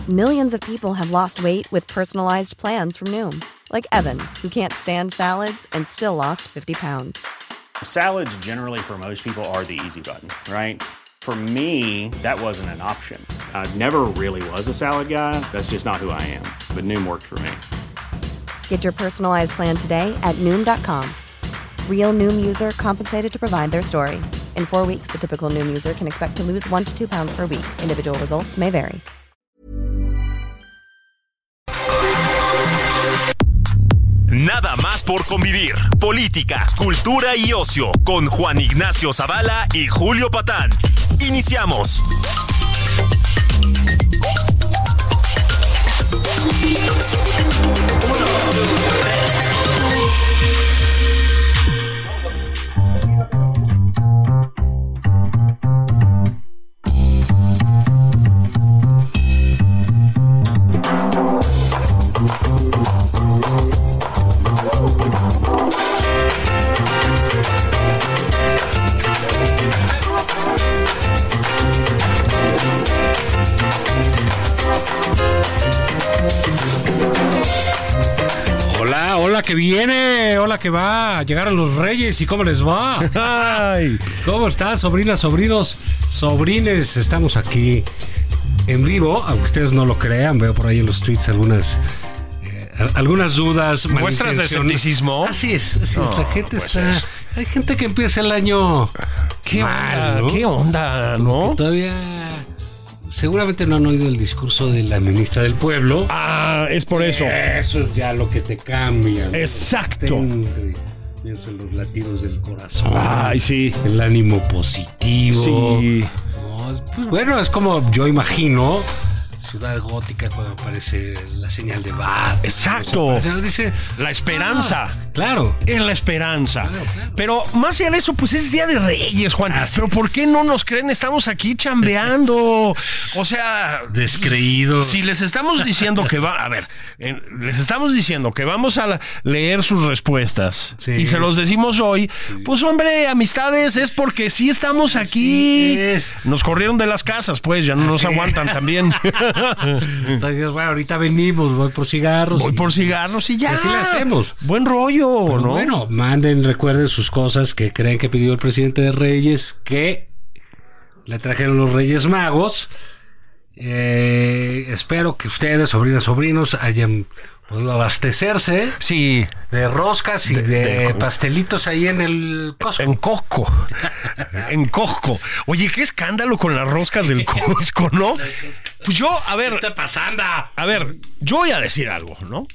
Millions of people have lost weight with personalized plans from Noom. Like Evan, who can't stand salads and still lost 50 pounds. Salads generally for most people are the easy button, right? For me, that wasn't an option. I never really was a salad guy. That's just not who I am. But Noom worked for me. Get your personalized plan today at Noom.com. Real Noom user compensated to provide their story. In 4 weeks, the typical Noom user can expect to lose 1 to 2 pounds per week. Individual results may vary. Nada más por convivir. Política, cultura y ocio con Juan Ignacio Zavala y Julio Patán. Iniciamos. Hola que viene, hola que va, llegaron los Reyes y cómo les va. Ay. ¿Cómo están, sobrinas, sobrinos, sobrines? Estamos aquí en vivo, aunque ustedes no lo crean, veo por ahí en los tweets algunas dudas. ¿Muestras de escepticismo? Así es, la gente pues está... Hay gente que empieza el año mal, ¿no? ¿Qué onda, no? Todavía... Seguramente no han oído el discurso de la ministra del Pueblo. Ah, es por eso. Eso es ya lo que te cambia, ¿no? Exacto. Pienso en los latidos del corazón. Ay, sí. El ánimo positivo. Sí. No, pues bueno, es como yo imagino Ciudad Gótica cuando aparece la señal de Bad. Exacto. Dice, la esperanza. Claro. Es la esperanza. Claro. Pero más allá de eso, pues es Día de Reyes, Juan. Pero ¿por qué no nos creen? Estamos aquí chambeando. O sea... Descreídos. Si les estamos diciendo que les estamos diciendo que vamos a leer sus respuestas, sí, y se los decimos hoy, sí, pues hombre, amistades, es porque sí estamos aquí. Sí, nos corrieron de las casas, pues, ya no nos aguantan también. Entonces, bueno, ahorita venimos, voy por cigarros y ya. Así le hacemos. Buen rollo, pero, ¿no? Bueno, recuerden sus cosas que creen que pidió el presidente de Reyes, que le trajeron los Reyes Magos. Espero que ustedes, sobrinas, sobrinos, hayan podido abastecerse, sí, de roscas y de pastelitos ahí en el Costco. En Costco. Oye, qué escándalo con las roscas del Costco, ¿no? Pues yo, a ver... ¿Qué está pasando? A ver, yo voy a decir algo, ¿no?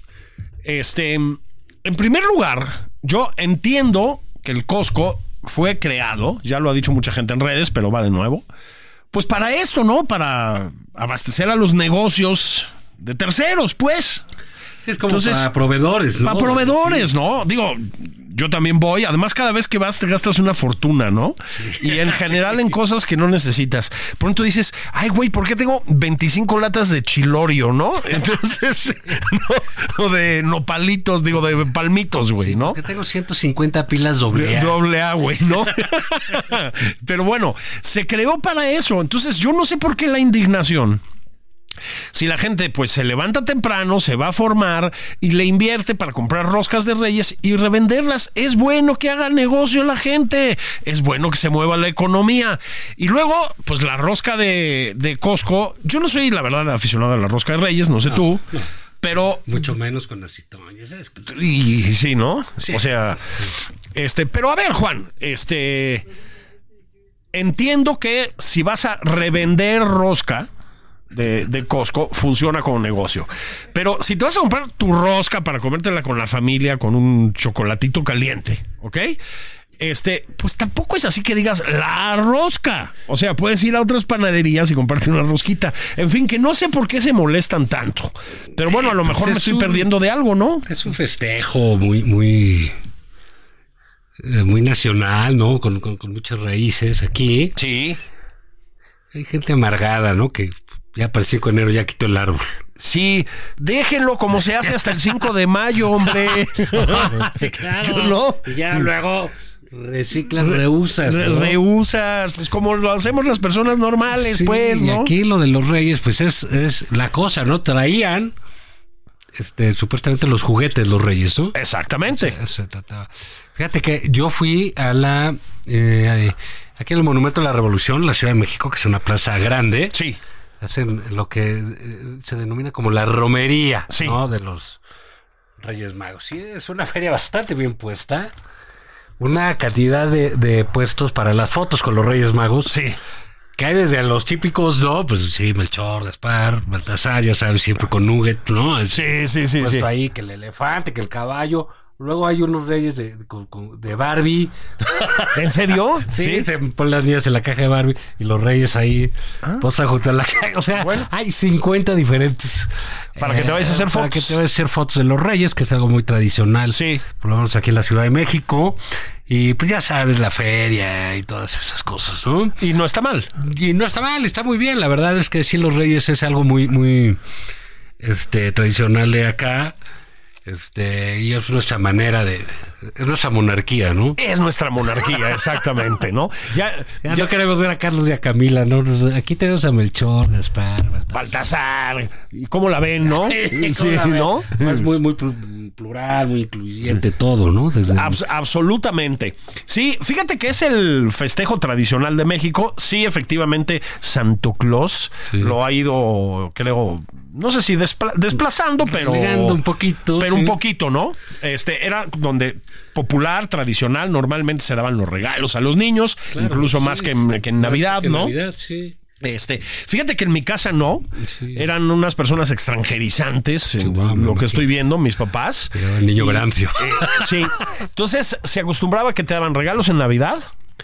En primer lugar, yo entiendo que el Costco fue creado, ya lo ha dicho mucha gente en redes, pero va de nuevo, pues para esto, ¿no? Para abastecer a los negocios de terceros, pues. Sí, es como para proveedores, ¿no? Para proveedores, ¿no? Digo, yo también voy. Además, cada vez que vas te gastas una fortuna, ¿no? Sí. Y en general en cosas que no necesitas. Pronto dices, ay, güey, ¿por qué tengo 25 latas de chilorio, no? Entonces, no, o de nopalitos, digo, de palmitos, güey, ¿no? Porque tengo 150 pilas AA. Doble A, güey, ¿no? Pero bueno, se creó para eso. Entonces, yo no sé por qué la indignación. Si la gente pues se levanta temprano, se va a formar y le invierte para comprar roscas de Reyes y revenderlas, es bueno que haga negocio la gente, es bueno que se mueva la economía. Y luego, pues la rosca de Costco, yo no soy la verdad aficionado a la rosca de Reyes, no sé tú. No. Pero mucho menos con las citoñas. Y sí, ¿no? Sí. O sea, pero a ver, Juan, entiendo que si vas a revender rosca de Costco, funciona como negocio. Pero si te vas a comprar tu rosca para comértela con la familia, con un chocolatito caliente, ¿ok? Pues tampoco es así que digas la rosca. O sea, puedes ir a otras panaderías y comprarte una rosquita. En fin, que no sé por qué se molestan tanto. Pero bueno, a lo mejor me estoy perdiendo de algo, ¿no? Es un festejo muy nacional, ¿no? Con muchas raíces aquí. Sí. Hay gente amargada, ¿no? Que ya para el 5 de enero ya quitó el árbol. Sí, déjenlo como se hace hasta el 5 de mayo, hombre. Sí, claro. ¿No? Y ya luego Reciclas, reusas. ¿no? Reusas, pues como lo hacemos las personas normales, Sí, pues, ¿no? Y aquí lo de los Reyes, pues es la cosa, ¿no? Traían supuestamente los juguetes, los Reyes, ¿no? Exactamente. Se trataba. Fíjate que yo fui a aquí en el Monumento de la Revolución, la Ciudad de México, que es una plaza grande. Sí. Hacen lo que se denomina como la romería, Sí. ¿no? De los Reyes Magos. Sí, es una feria bastante bien puesta. Una cantidad de puestos para las fotos con los Reyes Magos. Sí. Que hay desde los típicos, ¿no? Pues sí, Melchor, Gaspar, Baltasar, ya sabes, siempre con nugget, ¿no? Sí. Puesto ahí que el elefante, que el caballo. Luego hay unos reyes de Barbie. ¿En serio? Sí, se ponen las niñas en la caja de Barbie y los reyes ahí posan junto a la caja. O sea, hay 50 diferentes. Para que te vayas a hacer Para fotos. que te vayas a hacer fotos de los reyes, que es algo muy tradicional. Sí. Por lo menos aquí en la Ciudad de México. Y pues ya sabes, la feria y todas esas cosas, ¿no? Y no está mal. Y no está mal, está muy bien. La verdad es que sí, los reyes es algo muy, muy tradicional de acá. Y es nuestra manera es nuestra monarquía, ¿no? Es nuestra monarquía, exactamente, ¿no? Ya No queremos ver a Carlos y a Camila, ¿no? Aquí tenemos a Melchor, Gaspar, Baltasar. ¿Y cómo la ven, no? Sí, ¿no? Es muy, muy plural, muy incluyente todo, ¿no? Absolutamente. Sí, fíjate que es el festejo tradicional de México. Sí, efectivamente, Santo Claus lo ha ido, creo, no sé si desplazando, pero Relegando un poquito. Pero un poquito, ¿no? Era donde popular, tradicional, normalmente se daban los regalos a los niños, Claro, incluso más que en Navidad, ¿no? Navidad, sí. Fíjate que en mi casa no, eran unas personas extranjerizantes, lo que estoy viendo, mis papás. Pero el niño Grancio. Sí, entonces se acostumbraba que te daban regalos en Navidad.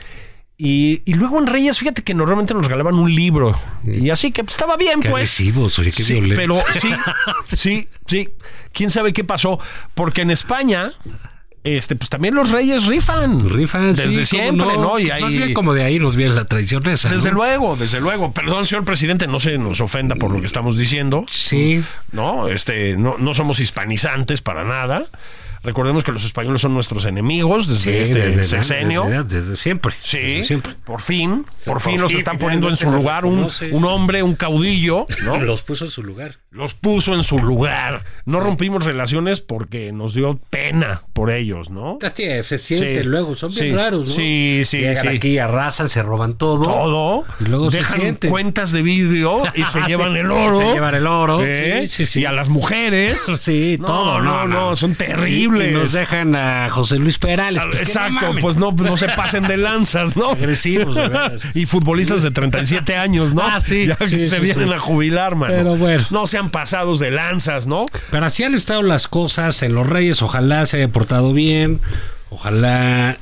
Y luego en Reyes, fíjate que normalmente nos regalaban un libro. Y así que pues, estaba bien, Qué pues. agresivos, oye, qué Sí, violentos. pero sí. ¿Quién sabe qué pasó? Porque en España, pues también los reyes rifan. Desde siempre, ¿no? Y Más bien como de ahí nos viene la tradición esa, Desde ¿no? luego. Perdón, señor presidente, no se nos ofenda por lo que estamos diciendo. Sí. No, no somos hispanizantes para nada. Recordemos que los españoles son nuestros enemigos desde sexenio. Desde siempre. Sí, desde siempre. por fin Por los fin, están poniendo en su finalmente lugar lo un reconoce. hombre, un caudillo, ¿no? Los puso en su lugar. Los puso en su lugar. No rompimos relaciones porque nos dio pena por ellos, ¿no? Así es, se siente Sí. luego, son bien Sí. raros, ¿no? Sí. Llegan aquí, arrasan, se roban todo. Todo. Y luego se dejan sienten. cuentas de vidrio y se llevan Sí, el oro. se llevan el oro. ¿Eh? Sí. Y a las mujeres. Sí, todo. No, son terribles. Y nos dejan a José Luis Perales. Pues, Exacto, pues no se pasen de lanzas, ¿no? Agresivos, de veras. Y futbolistas de 37 años, ¿no? Ah, sí, Ya que sí, se sí, vienen sí. a jubilar, mano. Pero bueno. No sean pasados de lanzas, ¿no? Pero así han estado las cosas en los Reyes. Ojalá se haya portado bien. Ojalá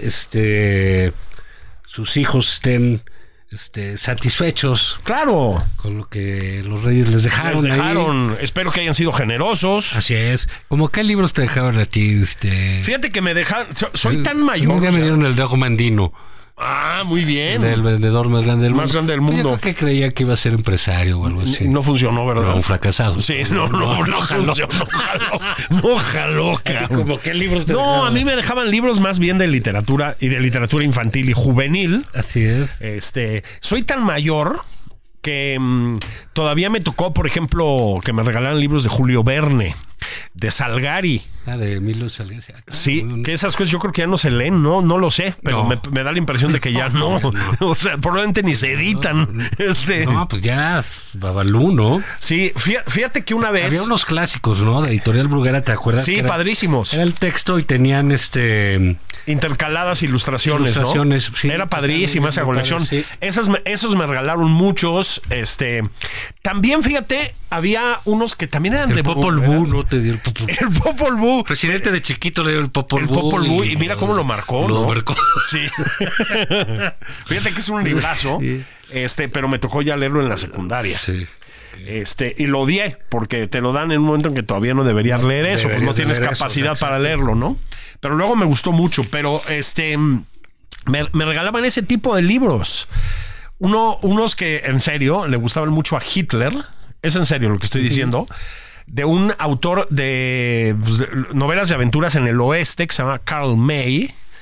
sus hijos estén satisfechos Claro. con lo que los Reyes les dejaron. Les ahí. dejaron. Espero que hayan sido generosos. Así es. ¿Cómo qué libros te dejaron a ti? Fíjate que me dejan. Soy tan mayor. Un día o me sea, dieron el de Ojo Mandino. Ah, muy bien. Del vendedor más grande del mundo. Más grande del Pues mundo. Yo creo que creía que iba a ser empresario o algo así. No funcionó, ¿verdad? No, un fracasado. Sí, no funcionó. No jaló, cabrón. ¿Cómo qué libros te No, dejaron? a mí me dejaban libros más bien de literatura y de literatura infantil y juvenil. Así es. Soy tan mayor que todavía me tocó, por ejemplo, que me regalaran libros de Julio Verne, de Salgari. De Milo Salgari. Sí, que esas cosas yo creo que ya no se leen, no lo sé, pero No. me da la impresión de que ya no. O sea, probablemente ni se editan. No, pues ya, Babalú, ¿no? Sí, fíjate que una vez. Había unos clásicos, ¿no? De Editorial Bruguera, ¿te acuerdas? Sí, Que padrísimos. Era el texto y tenían Intercaladas ilustraciones, ¿no? Sí, Era padrísima esa colección. Sí. Esos me regalaron muchos. También, fíjate, había unos que también eran El de Popol Vuh, Vuh, ¿no? Te dio el Popol Vuh. El Popol Vuh. Presidente de chiquito le dio el Popol El Vuh. Popol Vuh. Y mira cómo lo marcó, Lo ¿no? marcó. Sí. Fíjate que es un librazo. Sí. Pero me tocó ya leerlo en la secundaria. Sí. Y lo odié porque te lo dan en un momento en que todavía no deberías leer eso, pues no Deberías tienes leer eso, capacidad exacto. para leerlo, ¿no? Pero luego me gustó mucho, pero me regalaban ese tipo de libros. Unos que en serio le gustaban mucho a Hitler, es en serio lo que estoy diciendo, de un autor de novelas de aventuras en el oeste que se llama Karl May.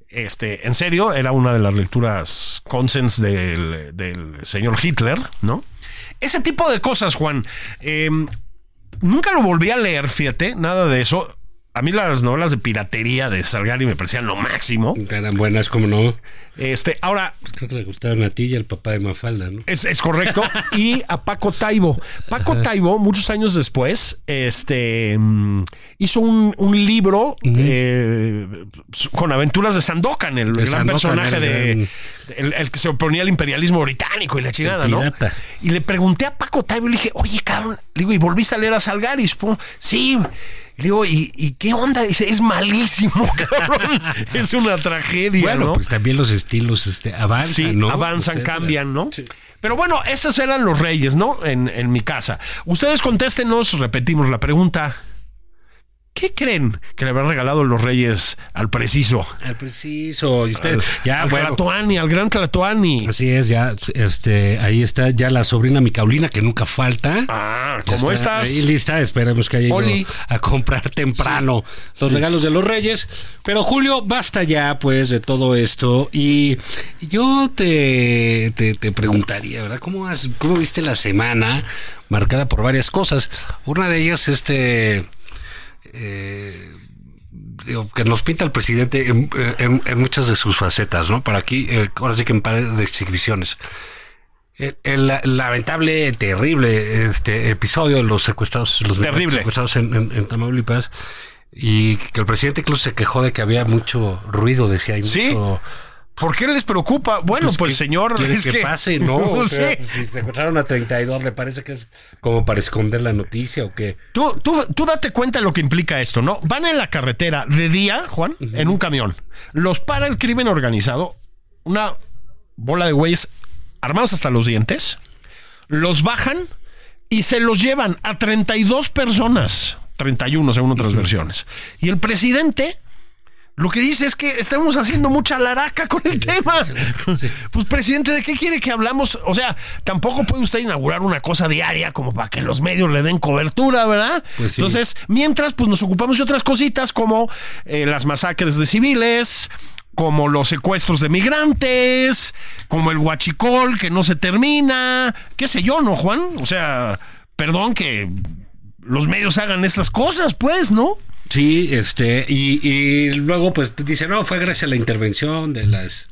en serio, era una de las lecturas consens del señor Hitler, ¿no? Ese tipo de cosas, Juan. Nunca lo volví a leer, fíjate, nada de eso. A mí las novelas de piratería de Salgari me parecían lo máximo. Eran buenas, como no. Ahora... Creo que le gustaron a ti y al papá de Mafalda, ¿no? Es correcto. Y a Paco Taibo. Paco Taibo, muchos años después, hizo un libro con aventuras de Sandokan, el gran Sandokan, personaje el que se oponía al imperialismo británico y la chingada, ¿no? Y le pregunté a Paco Taibo y le dije, oye, cabrón, le digo, ¿y volviste a leer a Salgari? Sí. Le digo, ¿y qué onda? Dice, es malísimo, cabrón. Es una tragedia, bueno, ¿no? Pues también los estilos avanzan, sí, ¿no? avanzan, cambian, ¿no? Sí. Pero bueno, esos eran los reyes, ¿no? En mi casa. Ustedes contéstenos, repetimos la pregunta. ¿Qué creen que le habrán regalado los reyes al preciso? Al preciso. Y usted, al Tlatoani, al gran Tlatoani. Así es, ya, ahí está ya la sobrina Micaulina, que nunca falta. ¿Cómo estás? Ahí lista, esperemos que haya ido a comprar temprano los regalos de los reyes. Pero Julio, basta ya, pues, de todo esto. Y yo te preguntaría, ¿verdad? ¿Cómo viste la semana marcada por varias cosas? Una de ellas, que nos pinta el presidente en muchas de sus facetas, ¿no? Para aquí, ahora sí que en par de exhibiciones. El lamentable, terrible episodio de los secuestrados, secuestrados en Tamaulipas, y que el presidente incluso se quejó de que había mucho ruido, decía, hay mucho... ¿Por qué les preocupa? Bueno, pues señor... Es que pase, ¿no? O sea, si secuestraron a 32, ¿le parece que es como para esconder la noticia o qué? Tú date cuenta de lo que implica esto, ¿no? Van en la carretera de día, Juan, en un camión. Los para el crimen organizado, una bola de güeyes armados hasta los dientes, los bajan y se los llevan a 32 personas, 31 según otras versiones. Y el presidente... Lo que dice es que estamos haciendo mucha laraca con el tema. Sí. Pues, presidente, ¿de qué quiere que hablamos? O sea, tampoco puede usted inaugurar una cosa diaria como para que los medios le den cobertura, ¿verdad? Pues sí. Entonces, mientras, pues nos ocupamos de otras cositas como las masacres de civiles, como los secuestros de migrantes, como el huachicol que no se termina, qué sé yo, ¿no, Juan? O sea, perdón que los medios hagan estas cosas, pues, ¿no? Sí, y luego pues dice, no, fue gracias a la intervención de las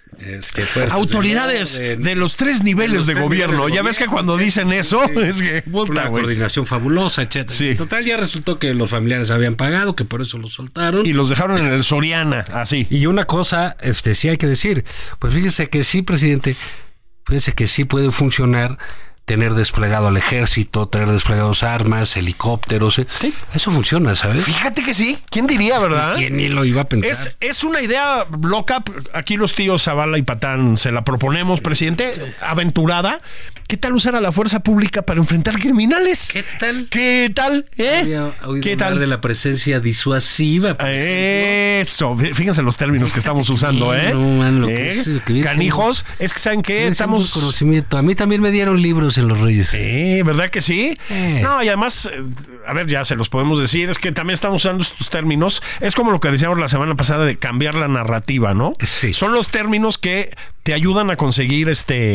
autoridades de los 3 niveles de gobierno. Ya ves que cuando dicen eso, es que una coordinación fabulosa, etcétera. Sí. Total, ya resultó que los familiares habían pagado, que por eso los soltaron. Y los dejaron en el Soriana, así. Y una cosa, sí hay que decir, pues fíjese que sí, presidente, fíjese que sí puede funcionar tener desplegado al ejército, tener desplegados armas, helicópteros. Sí. Eso funciona, ¿sabes? Fíjate que sí. ¿Quién diría, verdad? ¿Quién ni lo iba a pensar? Es una idea loca. Aquí los tíos Zavala y Patán se la proponemos, presidente. Aventurada. ¿Qué tal usar a la fuerza pública para enfrentar criminales? ¿Qué tal? ¿Qué tal? De la presencia disuasiva. Eso. Fíjense los términos que estamos usando, ¿eh? No, man, lo que canijos. Es que ¿saben qué? Estamos... conocimiento. A mí también me dieron libros en los Reyes. ¿Verdad que sí? No, y además, a ver, ya se los podemos decir, es que también estamos usando estos términos. Es como lo que decíamos la semana pasada de cambiar la narrativa, ¿no? Sí. Son los términos que te ayudan a conseguir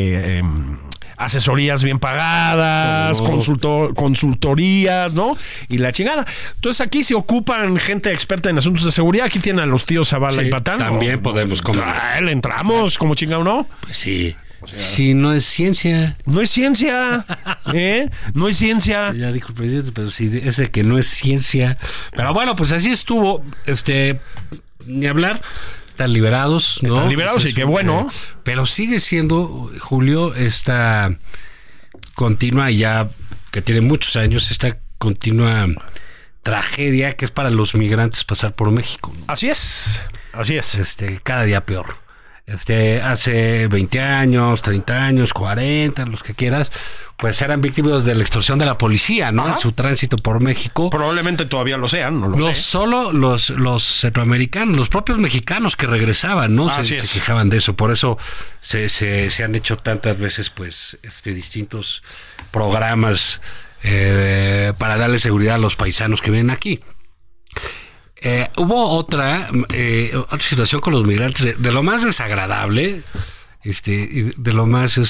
asesorías bien pagadas, consultorías, ¿no? Y la chingada. Entonces aquí se ocupan gente experta en asuntos de seguridad. Aquí tienen a los tíos Zavala y Patán. También podemos. Le entramos como chingado, ¿no? Pues sí. O sea, si no es ciencia. No es ciencia. No es ciencia. Ya dijo el presidente, pero sí, ese que no es ciencia. Pero bueno, pues así estuvo. Ni hablar. Están liberados, ¿no? Están liberados, y qué bueno. Pero sigue siendo, Julio, esta continua, ya que tiene muchos años, esta continua tragedia que es para los migrantes pasar por México. Así es. Cada día peor. Hace 20 años, 30 años, 40, los que quieras, pues eran víctimas de la extorsión de la policía, ¿no? Ajá. En su tránsito por México. Probablemente todavía lo sean, no sé. Solo los centroamericanos, los propios mexicanos que regresaban, ¿no? Se quejaban de eso. Por eso se han hecho tantas veces, pues, distintos programas para darle seguridad a los paisanos que vienen aquí. Hubo otra situación con los migrantes de lo más desagradable, y de lo más,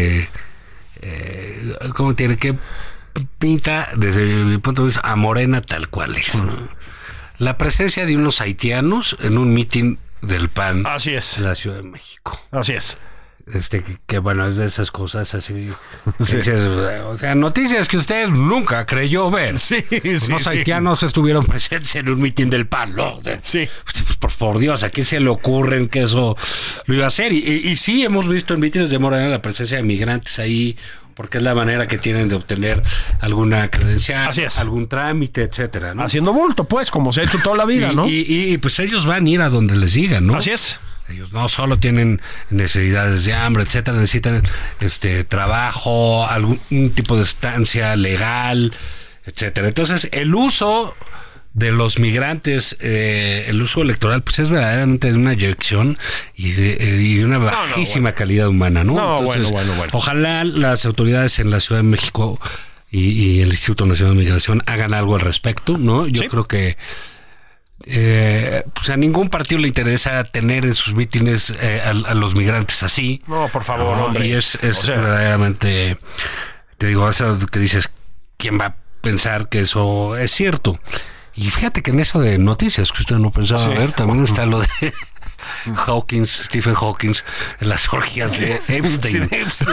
¿cómo tiene que pinta desde mi punto de vista a Morena tal cual es, ¿no? La presencia de unos haitianos en un mitin del PAN. Así es. En la Ciudad de México. Así es. Que bueno, es de esas cosas así. Sí. O sea, noticias que usted nunca creyó ver. Sí, los haitianos estuvieron presentes en un mitin del PAN, ¿no? Sí. Pues por Dios, ¿a quién se le ocurren que eso lo iba a hacer? Y sí hemos visto en mítines de Morena la presencia de migrantes ahí, porque es la manera que tienen de obtener alguna credencial, algún trámite, etcétera, ¿no? Haciendo bulto, pues, como se ha hecho toda la vida, ¿no? Y pues ellos van a ir a donde les digan, ¿no? Así es. Ellos no solo tienen necesidades de hambre, etcétera, necesitan trabajo, algún tipo de estancia legal, etcétera. Entonces, el uso de los migrantes, el uso electoral, pues es verdaderamente de una eyección y de una bajísima calidad humana, ¿no? No, entonces, bueno. Ojalá las autoridades en la Ciudad de México y el Instituto Nacional de Migración hagan algo al respecto, ¿no? Yo creo que pues a ningún partido le interesa tener en sus mítines a los migrantes así. No, por favor, hombre. Y es verdaderamente, te digo, eso que dices, ¿quién va a pensar que eso es cierto? Y fíjate que en eso de noticias que usted no pensaba ver, también está lo de Stephen Hawking, en las orgías de Epstein.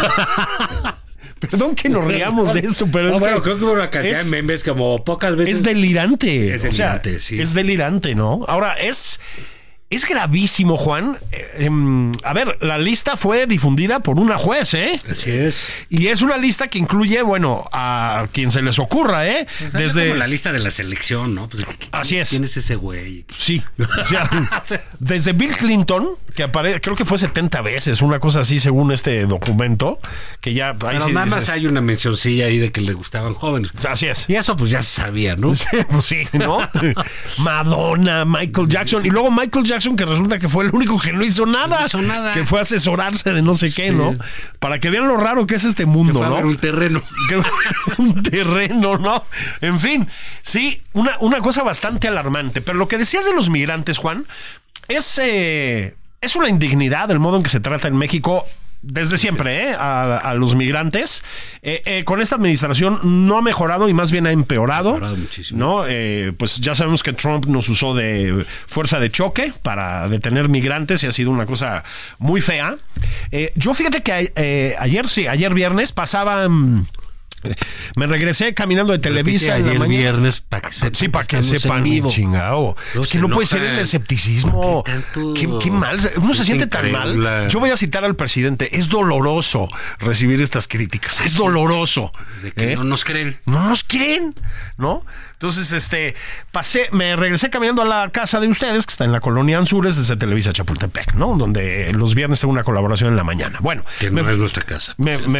Perdón que nos riamos de esto, pero es creo que hubo una cantidad de memes como pocas veces. Es delirante. Es delirante, sí. Es delirante, ¿no? Ahora, es gravísimo, Juan. A ver, la lista fue difundida por una juez, ¿eh? Así es. Y es una lista que incluye, bueno, a quien se les ocurra, ¿eh? Desde como la lista de la selección, ¿no? Pues, así es. ¿Quién es ese güey? Sí. O sea, desde Bill Clinton, que aparece, creo que fue 70 veces, una cosa así, según este documento, que ya... Pero sí nada más hay una mencioncilla ahí de que le gustaban jóvenes. Así es. Y eso pues ya se sabía, ¿no? Sí, pues sí, ¿no? Madonna, Michael Jackson, y luego Michael Jackson, que resulta que fue el único que no hizo nada, que fue a asesorarse de no sé qué, ¿no? Para que vean lo raro que es este mundo, que fue ¿no? A ver un terreno. Un terreno, ¿no? En fin, sí, una cosa bastante alarmante. Pero lo que decías de los migrantes, Juan, es una indignidad el modo en que se trata en México desde siempre, a los migrantes. Con esta administración no ha mejorado y más bien ha empeorado. Ha mejorado muchísimo. ¿No? Pues ya sabemos que Trump nos usó de fuerza de choque para detener migrantes y ha sido una cosa muy fea. Yo fíjate que ayer viernes pasaba... Me regresé caminando de Televisa ayer en la mañana. Viernes para que sepan. Sí, para que sepan, chingado. Es que no puede ser el escepticismo. Qué mal. Uno se siente tan mal. Yo voy a citar al presidente. Es doloroso recibir estas críticas. Es doloroso. De que no nos creen. No nos creen, ¿no? Entonces, me regresé caminando a la casa de ustedes, que está en la colonia Anzures, desde Televisa Chapultepec, ¿no? Donde los viernes tengo una colaboración en la mañana. Bueno. Que no es nuestra casa. Me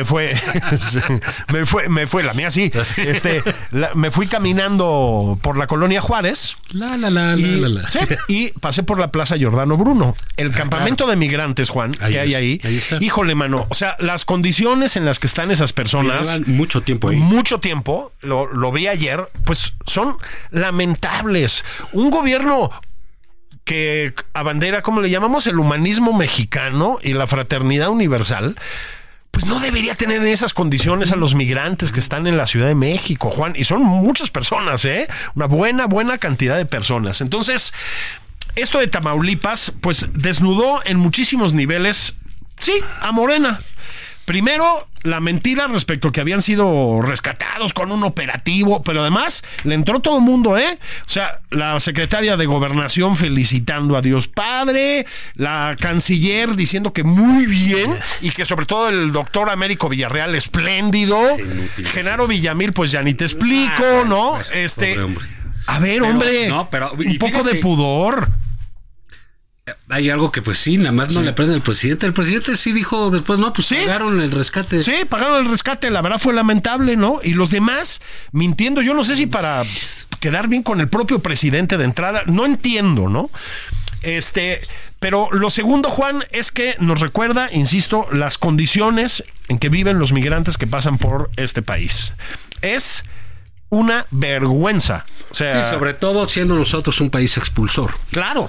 fue la mía, sí. Me fui caminando por la colonia Juárez. Sí, y pasé por la Plaza Giordano Bruno. El campamento de migrantes, Juan, que hay ahí. Híjole, mano. O sea, las condiciones en las que están esas personas. Llevan mucho tiempo ahí. Mucho tiempo. Lo vi ayer. Pues son lamentables. Un gobierno que abandera, ¿cómo le llamamos? El humanismo mexicano y la fraternidad universal. Pues no debería tener en esas condiciones a los migrantes que están en la Ciudad de México, Juan. Y son muchas personas, ¿eh? Una buena cantidad de personas. Entonces, esto de Tamaulipas, pues desnudó en muchísimos niveles, sí, a Morena. Primero, la mentira respecto a que habían sido rescatados con un operativo, pero además le entró todo el mundo, ¿eh? O sea, la secretaria de Gobernación felicitando a Dios Padre, la canciller diciendo que muy bien y que sobre todo el doctor Américo Villarreal espléndido, Genaro Villamil, pues ya ni te explico, ¿no? A ver, hombre, un poco de pudor. Hay algo que pues sí, nada más no le aprende al presidente. El presidente sí dijo después, no, pues pagaron el rescate. Sí, pagaron el rescate, la verdad fue lamentable, ¿no? Y los demás mintiendo, yo no sé si para quedar bien con el propio presidente de entrada, no entiendo, ¿no? Pero lo segundo, Juan, es que nos recuerda, insisto, las condiciones en que viven los migrantes que pasan por este país. Es una vergüenza. O sea, y sobre todo siendo nosotros un país expulsor. Claro.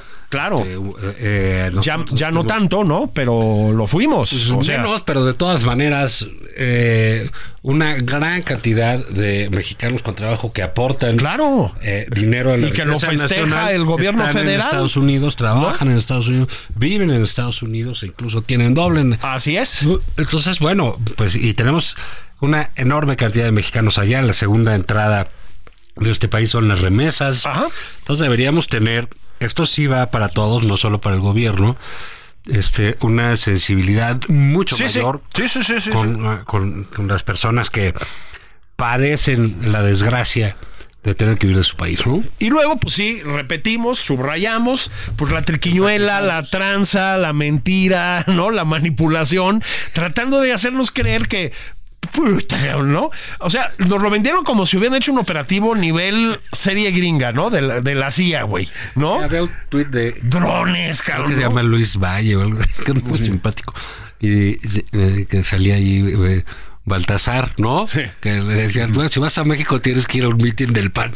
Ya Nosotros no tanto, ¿no? Pero lo fuimos. O sea, menos, pero de todas maneras, una gran cantidad de mexicanos con trabajo que aportan claro. Dinero a la y que lo riqueza festeja nacional, el gobierno están federal. en Estados Unidos, trabajan en Estados Unidos, viven en Estados Unidos e incluso tienen doble. Así es. Entonces, bueno, pues y tenemos una enorme cantidad de mexicanos allá. La segunda entrada de este país son las remesas. Ajá. Entonces deberíamos tener, esto sí va para todos, no solo para el gobierno, una sensibilidad mucho mayor con las personas que padecen la desgracia de tener que vivir de su país, ¿no? Y luego, pues sí, repetimos, subrayamos, pues la triquiñuela, la tranza, la mentira, ¿no? La manipulación, tratando de hacernos creer que ¿no? O sea, nos lo vendieron como si hubieran hecho un operativo nivel serie gringa, ¿no? De la CIA, güey, ¿no? Había un tuit de drones, cabrón. Creo que se llama Luis Valle o algo, que es muy simpático. Y que salía ahí Baltasar, ¿no? Sí. Que le decían, bueno, si vas a México tienes que ir a un mitin del PAN.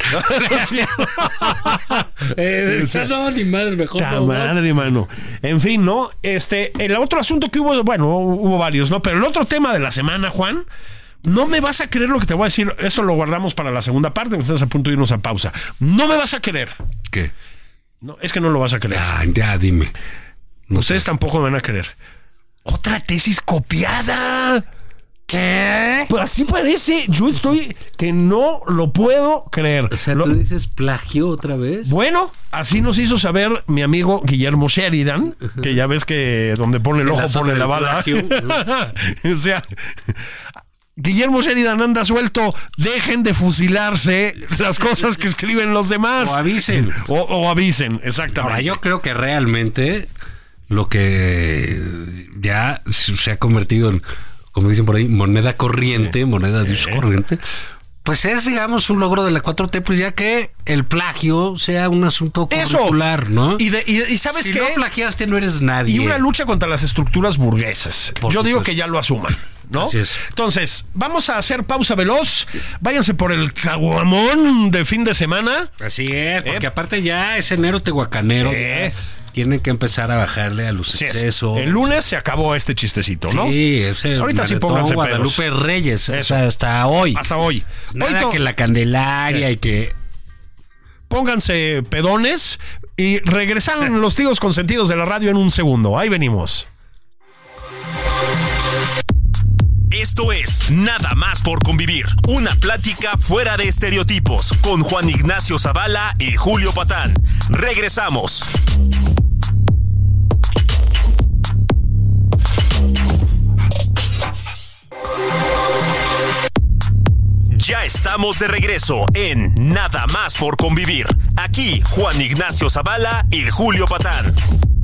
No, ni madre, mejor no. Madre, mano. En fin, ¿no? El otro asunto que hubo, bueno, hubo varios, ¿no? Pero el otro tema de la semana, Juan, no me vas a creer lo que te voy a decir. Eso lo guardamos para la segunda parte, porque estamos a punto de irnos a pausa. No me vas a creer. ¿Qué? No, es que no lo vas a creer. Ya, dime. No Ustedes tampoco me van a creer. Otra tesis copiada. ¿Qué? Pues así parece. Yo estoy que no lo puedo creer. O sea, ¿tú dices plagio otra vez? Bueno, así nos hizo saber mi amigo Guillermo Sheridan, que ya ves que donde pone el ojo pone la bala. O sea, Guillermo Sheridan anda suelto. Dejen de fusilarse las cosas que escriben los demás. O avisen. O avisen, exactamente. Ahora, yo creo que realmente lo que ya se ha convertido en, como dicen por ahí, moneda corriente, moneda de uso corriente, pues es, digamos, un logro de la 4T, pues ya que el plagio sea un asunto curricular, ¿no? Y ¿sabes qué? Si no plagiaste, no eres nadie. Y una lucha contra las estructuras burguesas. Yo digo que ya lo asuman, ¿no? Así es. Entonces, vamos a hacer pausa veloz. Váyanse por el caguamón de fin de semana. Así es, porque aparte ya es enero tehuacanero. Tienen que empezar a bajarle a los excesos. El lunes se acabó este chistecito, ¿no? Sí, ese ahorita sí pónganse Guadalupe pedos. Reyes, o sea, hasta hoy. Hasta hoy. Nada que la Candelaria y que... Pónganse pedones y regresan los tíos consentidos de la radio en un segundo. Ahí venimos. Esto es Nada más por convivir, una plática fuera de estereotipos con Juan Ignacio Zavala y Julio Patán. Regresamos. Ya estamos de regreso en Nada más por convivir. Aquí Juan Ignacio Zavala y Julio Patán.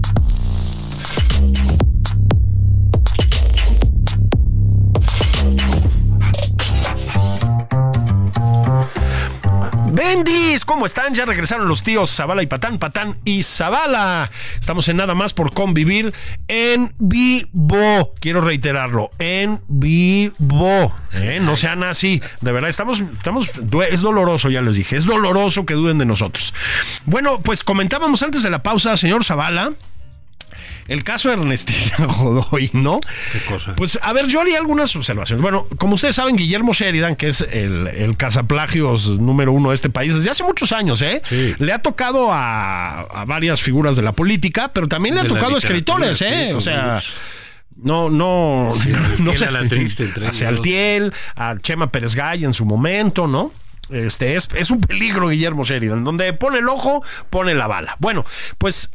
Bendis, ¿cómo están? Ya regresaron los tíos Zavala y Patán, Patán y Zavala. Estamos en Nada más por convivir en vivo. Quiero reiterarlo, en vivo. No sean así. De verdad, estamos. Es doloroso, ya les dije. Es doloroso que duden de nosotros. Bueno, pues comentábamos antes de la pausa, señor Zavala, el caso de Ernestina Godoy, ¿no? ¿Qué cosa? Pues, a ver, yo haría algunas observaciones. Bueno, como ustedes saben, Guillermo Sheridan, que es el cazaplagios número uno de este país, desde hace muchos años, Sí. Le ha tocado a varias figuras de la política, pero también le ha tocado a escritores, sí, o sea... No sé, hacia Altiel, a Chema Pérez Gay en su momento, ¿no? Es un peligro Guillermo Sheridan. Donde pone el ojo, pone la bala. Bueno, pues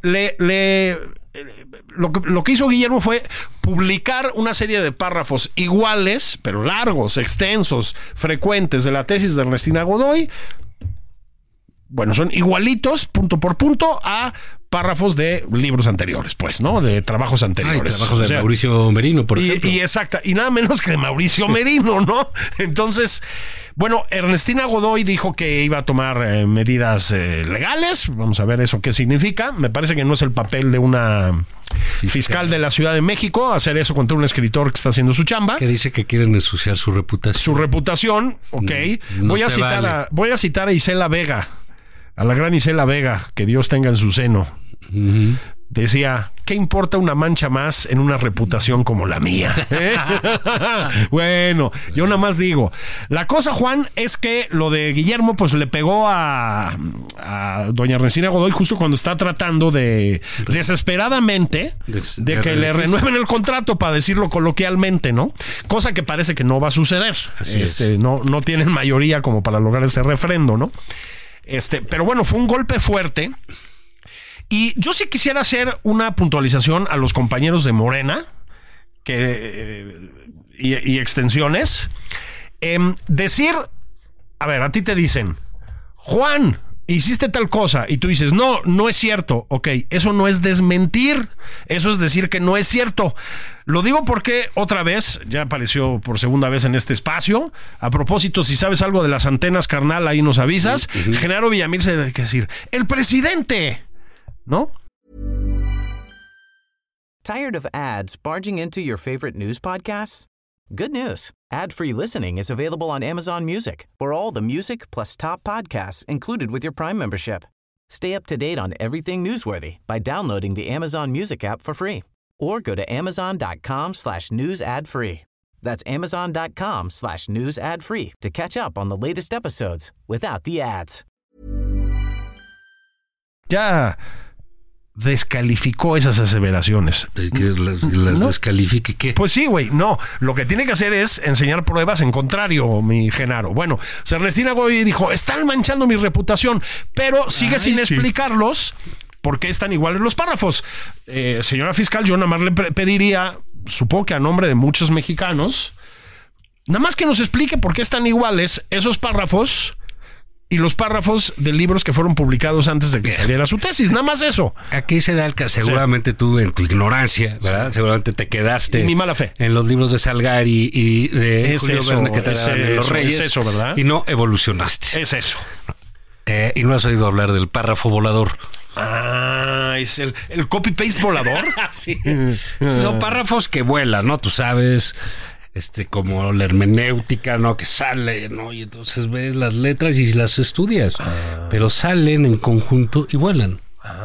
lo que hizo Guillermo fue publicar una serie de párrafos iguales, pero largos, extensos, frecuentes de la tesis de Ernestina Godoy. bueno, son igualitos, punto por punto, a párrafos de libros anteriores, pues, ¿no? De trabajos anteriores. Trabajos de Mauricio Merino, por ejemplo. Y nada menos que de Mauricio Merino, ¿no? Entonces, bueno, Ernestina Godoy dijo que iba a tomar medidas legales. Vamos a ver eso qué significa. Me parece que no es el papel de una fiscal de la Ciudad de México hacer eso contra un escritor que está haciendo su chamba. Que dice que quieren ensuciar su reputación. Su reputación, ok. No voy a citar a Isela Vega, a la gran Isela Vega, que Dios tenga en su seno. Uh-huh. Decía, ¿qué importa una mancha más en una reputación como la mía? Bueno, yo nada más digo. La cosa, Juan, es que lo de Guillermo pues le pegó a doña Ernestina Godoy justo cuando está tratando de desesperadamente de que le renueven el contrato, para decirlo coloquialmente, ¿no? Cosa que parece que no va a suceder. No tienen mayoría como para lograr ese refrendo, ¿no? Pero bueno, fue un golpe fuerte. Y yo sí quisiera hacer una puntualización a los compañeros de Morena y extensiones. Decir, a ver, a ti te dicen, Juan, hiciste tal cosa, y tú dices, no es cierto. Ok, eso no es desmentir, eso es decir que no es cierto. Lo digo porque otra vez, ya apareció por segunda vez en este espacio. A propósito, si sabes algo de las antenas, carnal, ahí nos avisas. Uh-huh. Genaro Villamil se debe decir, el presidente, ¿no? Tired of ads barging into your favorite news podcasts? Good news. Ad-free listening is available on Amazon Music for all the music plus top podcasts included with your Prime membership. Stay up to date on everything newsworthy by downloading the Amazon Music app for free or go to amazon.com/news ad free. That's amazon.com/news ad free to catch up on the latest episodes without the ads. Ya descalificó esas aseveraciones. ¿Que las ¿no? descalifique qué? Pues sí, güey, no. Lo que tiene que hacer es enseñar pruebas en contrario, mi Genaro. Bueno, Ernestina Godoy dijo, están manchando mi reputación, pero sigue sin explicarlos por qué están iguales los párrafos. Señora fiscal, yo nada más le pediría, supongo que a nombre de muchos mexicanos, nada más que nos explique por qué están iguales esos párrafos y los párrafos de libros que fueron publicados antes de que saliera su tesis. Nada más eso. Aquí se da el caso. Seguramente tú, en tu ignorancia, ¿verdad? Sí. Seguramente te quedaste. Y mi mala fe. En los libros de Salgari y de Julio Verne que te daban en Los Reyes. Es eso, ¿verdad? Y no evolucionaste. Es eso. Y no has oído hablar del párrafo volador. Ah, es el copy-paste volador. Sí. Son párrafos que vuelan, ¿no? Tú sabes... como la hermenéutica, ¿no? Que sale, ¿no? Y entonces ves las letras y las estudias. Pero salen en conjunto y vuelan.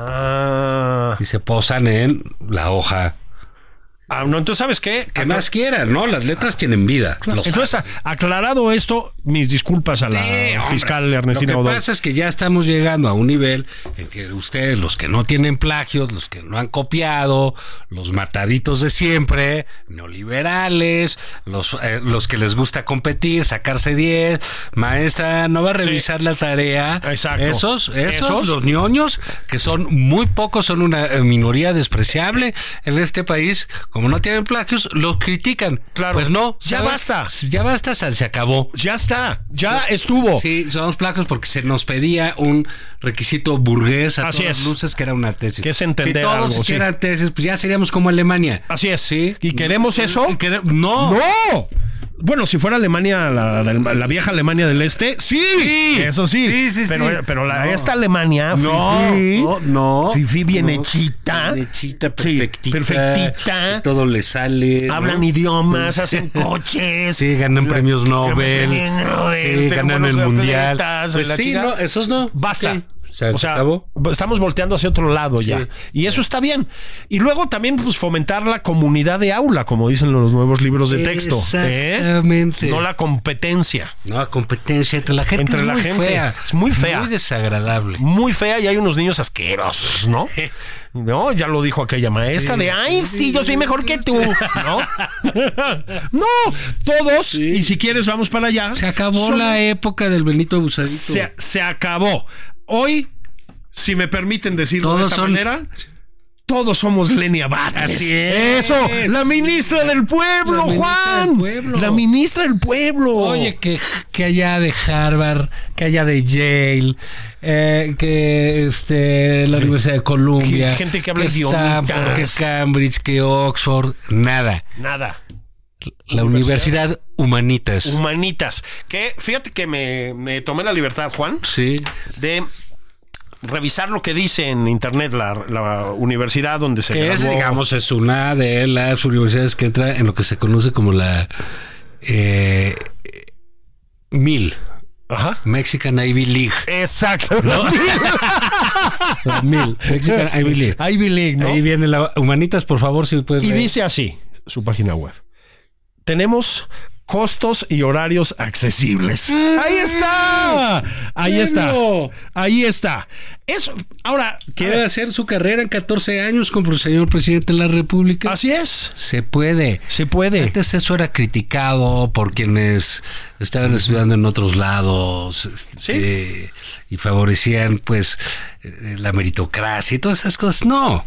Y se posan en la hoja. No, entonces, ¿sabes qué? Que más quieran, ¿no? Las letras tienen vida. Claro. Entonces, aclarado esto, mis disculpas a la fiscal Ernestina Godoy. Lo que pasa es que ya estamos llegando a un nivel en que ustedes, los que no tienen plagios, los que no han copiado, los mataditos de siempre, neoliberales, los que les gusta competir, sacarse 10, maestra, no va a revisar la tarea. Exacto. Esos, los ñoños, que son muy pocos, son una minoría despreciable en este país. Como no tienen plagios, los critican. Claro. Pues no. Ya basta. Ya basta, se acabó. Ya está. Ya estuvo. Sí, somos plagios porque se nos pedía un requisito burgués a todas luces que era una tesis. Que es entender algo. Si todos hicieran tesis, pues ya seríamos como Alemania. Así es. ¿Sí? ¿Y queremos eso? No. ¡No! Bueno, si fuera Alemania, la vieja Alemania del Este, sí, eso sí. Sí. Pero esta Alemania, fifí bien hechita. Bien hechita, perfectita. Sí, perfectita. Todo le sale. Hablan idiomas, hacen coches. Sí, ganan premios Nobel. Sí, ganan el mundial. Pues sí, no, esos no. Basta. Sí. O sea, estamos volteando hacia otro lado ya. Y eso está bien. Y luego también pues fomentar la comunidad de aula, como dicen los nuevos libros de texto. Exactamente. No la competencia. No, la competencia entre la gente fea. Es muy fea. Muy desagradable. Muy fea y hay unos niños asquerosos, ¿no? No, ya lo dijo aquella maestra de ¡ay, sí, yo soy mejor que tú! ¿No? No, todos, y si quieres vamos para allá. Se acabó la época del Benito Abusadito. Se acabó. Hoy, si me permiten decirlo de esta manera, Todos somos Lenia Batres. Así es. Eso, la ministra del pueblo, Juan. La ministra del pueblo. Oye, que allá de Harvard, que allá de Yale, que la Universidad de Columbia, gente que habla Stanford, que Cambridge, que Oxford, nada. La Universidad Humanitas. Que fíjate que me tomé la libertad, Juan, de revisar lo que dice en internet la universidad donde se graduó. Que digamos, es una de las universidades que entra en lo que se conoce como la MIL. Ajá. Mexican Ivy League. Exacto. ¿No? La MIL. Mexican Ivy League. Ivy League, ¿no? Ahí viene la Humanitas, por favor, si puedes Y leer. dice así, su página web. Tenemos costos y horarios accesibles. Ahí está. Ahí está. Eso, ahora, ¿quiere hacer su carrera en 14 años como el señor presidente de la República? Así es. Se puede. Antes eso era criticado por quienes estaban estudiando en otros lados, y favorecían, pues, la meritocracia y todas esas cosas. No.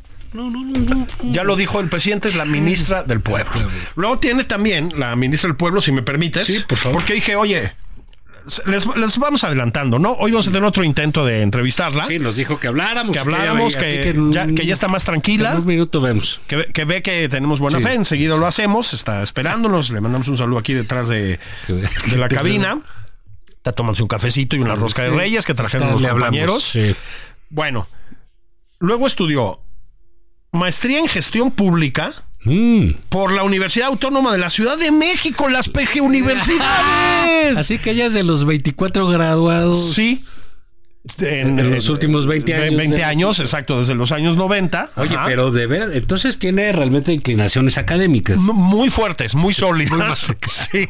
Ya lo dijo el presidente, es la ministra del pueblo. Luego tiene también la ministra del pueblo, si me permites. Sí, por favor. Porque dije, oye, les vamos adelantando, ¿no? Hoy vamos a tener otro intento de entrevistarla. Sí, nos dijo que habláramos. Que ya está más tranquila. En un minuto vemos. Que ve que tenemos buena fe, enseguida lo hacemos, está esperándonos. Le mandamos un saludo aquí detrás de la cabina. Está tomándose un cafecito y una rosca de reyes que trajeron los compañeros. Sí. Bueno, luego estudió maestría en gestión pública por la Universidad Autónoma de la Ciudad de México, las PG Universidades. Así que ella es de los 24 graduados. Sí. En los últimos 20 años. 20 años, exacto, desde los años 90. Oye, Ajá. pero de verdad, entonces tiene realmente inclinaciones académicas. Muy fuertes, muy sólidas. Sí.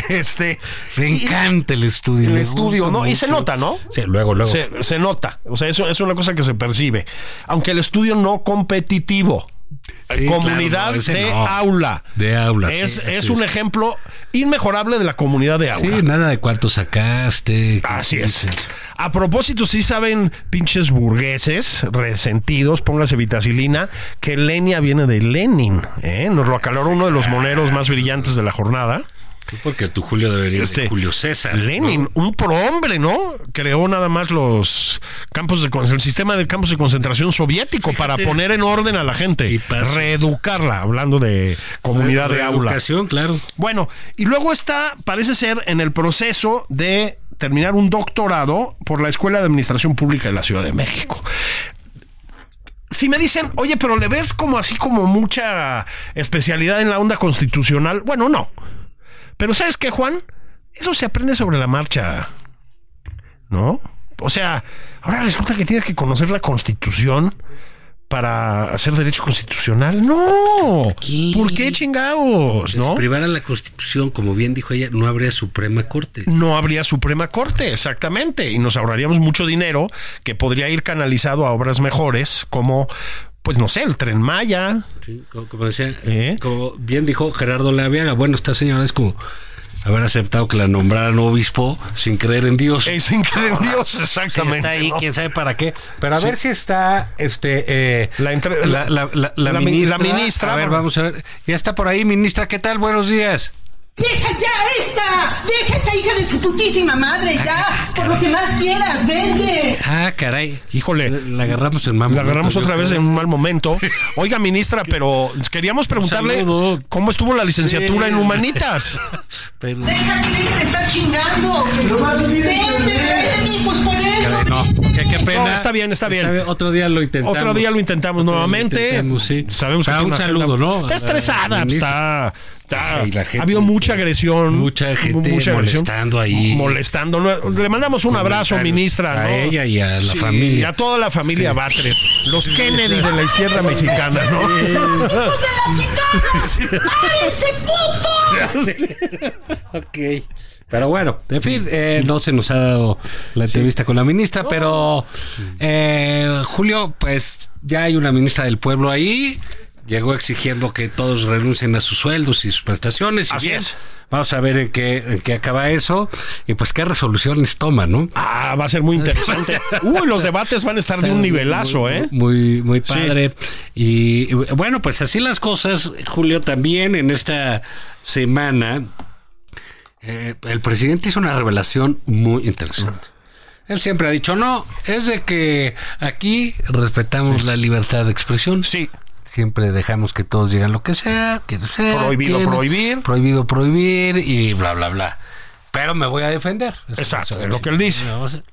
Me encanta el estudio. El estudio, ¿no? Y se nota, ¿no? Sí, luego. Se nota. O sea, eso es una cosa que se percibe. Aunque el estudio no competitivo. Sí, comunidad aula. De aula. Es un ejemplo inmejorable de la comunidad de aula. Sí, nada de cuánto sacaste. Así es. A propósito, sí saben, pinches burgueses resentidos, póngase vitacilina, que Lenia viene de Lenin. Nos lo aclaró uno de los moneros más brillantes de la jornada. Porque tu Julio debería ser Julio César. Lenin, ¿no? Un prohombre, ¿no? Creó nada más el sistema de campos de concentración soviético. Fíjate, para poner en orden a la gente y reeducarla, hablando de comunidad de aula. Educación, claro. Bueno, y luego parece ser en el proceso de terminar un doctorado por la Escuela de Administración Pública de la Ciudad de México. Si me dicen, oye, pero le ves como mucha especialidad en la onda constitucional, bueno, no. Pero ¿sabes qué, Juan? Eso se aprende sobre la marcha, ¿no? O sea, ahora resulta que tienes que conocer la Constitución para hacer derecho constitucional. ¡No! ¿Qué? ¿Por qué chingados? ¿No? Si privara la Constitución, como bien dijo ella, no habría Suprema Corte. No habría Suprema Corte, exactamente. Y nos ahorraríamos mucho dinero que podría ir canalizado a obras mejores como... Pues no sé, el Tren Maya. Sí, como decía, como bien dijo Gerardo Laviaga, bueno, esta señora es como haber aceptado que la nombraran obispo sin creer en Dios. Sin creer en Dios, exactamente. Sí, está ahí, ¿no? Quién sabe para qué. Pero a ver si está la ministra. A ver, vamos a ver. Ya está por ahí, ministra. ¿Qué tal? Buenos días. ¡Deja esta hija de su putísima madre, ya! Por lo que más quieras, vente. Caray. Híjole. La agarramos en mal momento. La agarramos otra vez en un mal momento. Oiga, ministra, pero queríamos preguntarle cómo estuvo la licenciatura en Humanitas. Pero... Deja de estar chingando. Vente, pues por eso. No, qué pena. No, está bien. Otro día lo intentamos. Nuevamente. Sí. Sabemos que un saludo, ¿no? Está estresada, está... Ha habido mucha agresión. Mucha gente molestando ahí. Le mandamos un abrazo, ministra. A ella y a la familia. Y a toda la familia Batres. Los Kennedy de la izquierda mexicana, ¿no? Ok. Pero bueno, en fin, no se nos ha dado la entrevista con la ministra, pero Julio, pues ya hay una ministra del pueblo ahí. llegó exigiendo que todos renuncien a sus sueldos y sus prestaciones. Y Así bien, es. vamos a ver en qué acaba eso y pues qué resoluciones toman, ¿no? Va a ser muy interesante. Los debates van a estar de un nivelazo, Muy padre. Sí. Y bueno, pues así las cosas, Julio, también en esta semana el presidente hizo una revelación muy interesante. Él siempre ha dicho, no, es de que aquí respetamos la libertad de expresión. Sí. Siempre dejamos que todos digan lo que sea, Prohibido prohibir y bla, bla, bla. Pero me voy a defender. Exacto, es lo que él dice.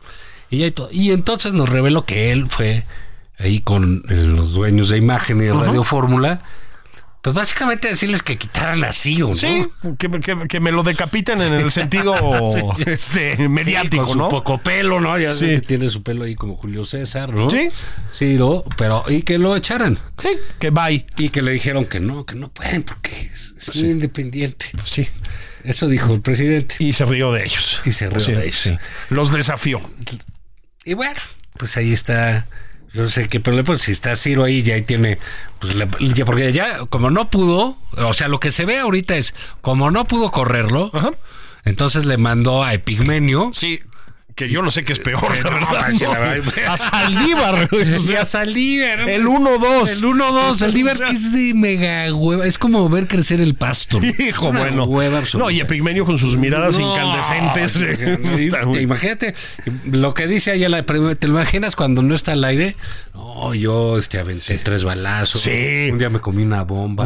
Y entonces nos reveló que él fue ahí con los dueños de Imagen y de Radio Fórmula, pues básicamente decirles que quitaran la CIO, ¿no? Sí, que me lo decapiten en el sentido mediático, con ¿no? su poco pelo, ¿no? Ya Sí. que tiene su pelo ahí como Julio César, ¿no? Sí. Sí, ¿no? Pero, y que lo echaran. Sí, que bye. Y que le dijeron que no pueden porque es muy independiente. Sí. Eso dijo el presidente. Y se rió de ellos. Sí. Los desafió. Y bueno, pues ahí está. Yo no sé qué problema, pues si está Ciro ahí, ya ahí tiene, pues porque ya, como no pudo, o sea, lo que se ve ahorita es, como no pudo correrlo, entonces le mandó a Epigmenio. Sí, que yo no sé qué es peor, la verdad. No. A Saldívar. A Saldívar. El 1-2. El 1-2. Saldívar que es mega hueva. Es como ver crecer el pasto. Hijo, bueno. Hueva absoluta. No, y Epigmenio con sus miradas incandescentes. Imagínate lo que dice allá ¿te lo imaginas cuando no está al aire? No, yo aventé 3 balazos. Sí. Un día me comí una bomba.